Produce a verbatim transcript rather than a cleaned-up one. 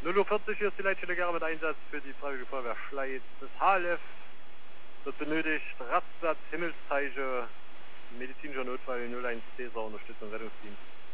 null Uhr vierzig hier ist die Leitstelle Gera mit Einsatz für die Freiwillige Feuerwehr Schleiz. Das H L F wird benötigt, Rastplatz, Himmelszeichen, medizinischer Notfall null eins Cäsar, Unterstützung Rettungsdienst.